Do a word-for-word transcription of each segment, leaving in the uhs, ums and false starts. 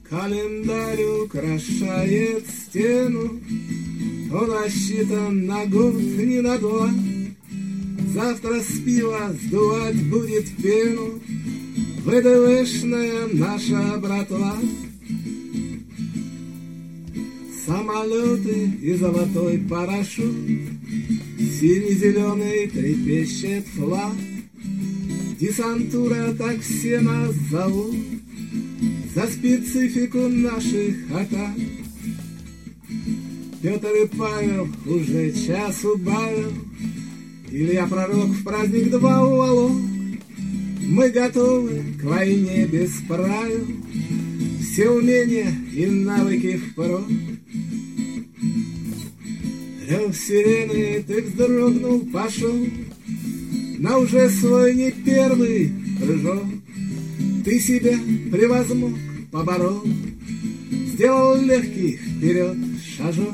Календарь украшает стену, он рассчитан на год, не на два. Завтра с пива сдувать будет пену ВДВшная наша братва. Самолеты и золотой парашют, синий-зеленый трепещет флаг. Десантура, так все нас зовут, за специфику наших атак. Петр и Павел уже час убавил, Илья Пророк в праздник два уволок. Мы готовы к войне без правил, все умения и навыки впрок. Рев сирены, ты вздрогнул, пошел на уже свой не первый прыжок. Ты себя превозмог, поборол, сделал легкий вперед шажок.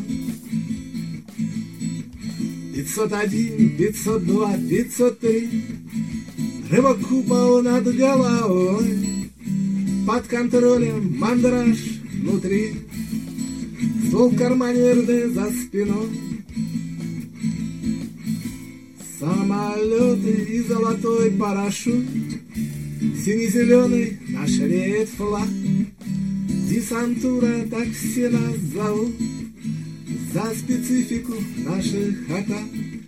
Пятьсот один, пятьсот два, пятьсот три, рывок купол над головой, под контролем мандраж внутри, ствол в кармане РД за спиной. Самолеты и золотой парашют, синий-зеленый наш реет флаг. Десантура, так все нас зовут, за специфику наших атак.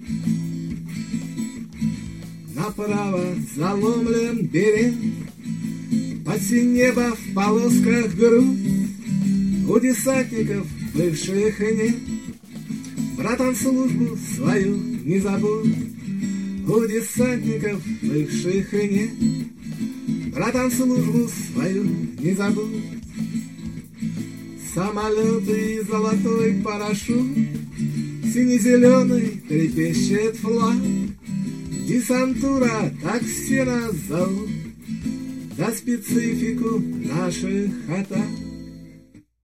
Направо заломлен берег, под синь небо в полосках грудь. У десантников бывших нет, братан, службу свою не забудь. У десантников бывших нет, братан, службу свою не забудь. Самолеты и золотой парашют, синий-зеленый трепещет флаг. Десантура, так все нас зовут, за специфику наших атак.